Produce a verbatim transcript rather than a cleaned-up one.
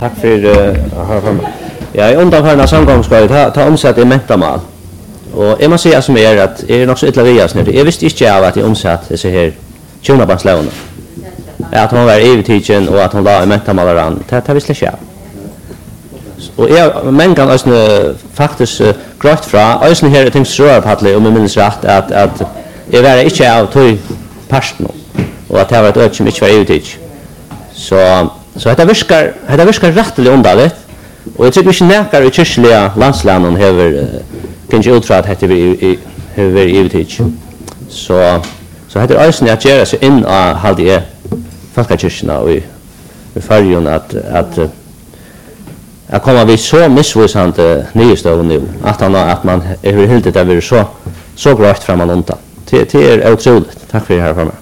Tack för uh, ja, i undanförna samgångsskoj ta, ta omsatt i mentamal. Och jag måste säga som är att är nog så illa vias nu. Jag visste inte av att jag omsatt det så här tjonabanslån. Att hon var evigtidgen och att hon la i mentamalan. Det det visste jag. Och jag men kan alltså faktiskt uh, grått fra alltså här jag tänkte så på om jag minns rätt att att jag var inte av tog passion och att det var ett öde som inte var evigtid. Så så det viskar det viskar rättligt underligt. Och jag tycker inte näkar i kyrkliga landslänen har kanske utfra att det är över evigtid. Så så heter det alltså att göra sig in och halde är folkkyrkorna och i färgen att att att komma vi så missvisande nyhetsstånd nu att han att man är helt det är så så grått framan undan. Det det är otroligt. Tack för det här för mig.